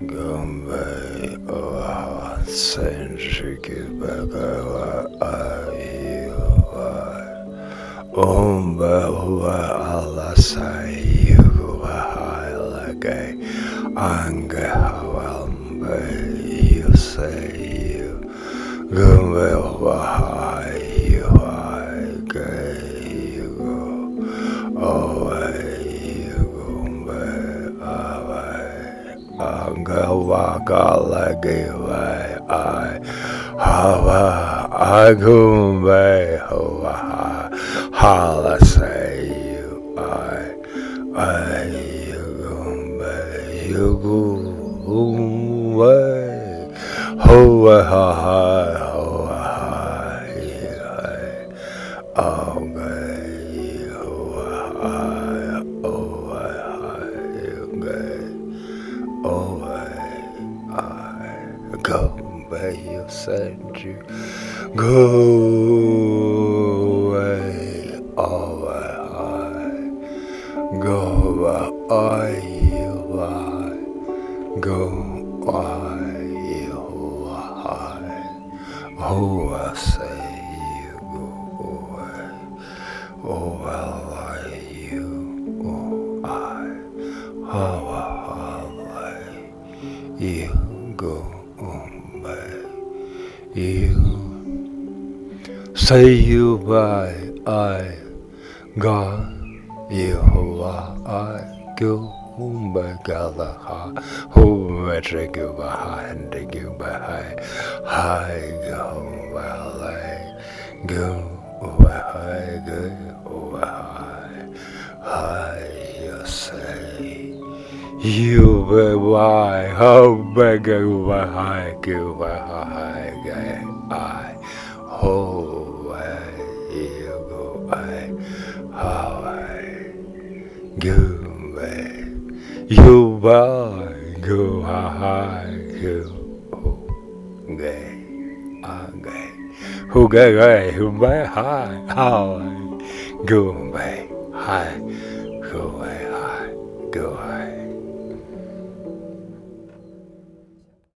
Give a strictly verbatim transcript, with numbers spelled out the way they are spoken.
Gombe wa senjiki bagawa ayuwa Umba wa alasayu wa hailage Ange hawambe yuseyu Gombe wa hayu haigeyu Owe gombe awe Anga wagalagi vai ai Hava agumbe hoa hala sayu ai Ayugumbe yugumbe Hoa ha ha hoa ha hai Auge hoa hai owe hai Oh, I go where you said you go away. Oh, I go where I you I go where you I. Oh, I say you go away. Oh, well, I you oh I. Oh, I. You go away. You say you by I God you I go by Galaha who metric you by and you by I go well I go away go away I you say You be why how big you be high you be high I oh you go I how I go away you by go high you gay gay who gay gay who be high how I go away high go away high go away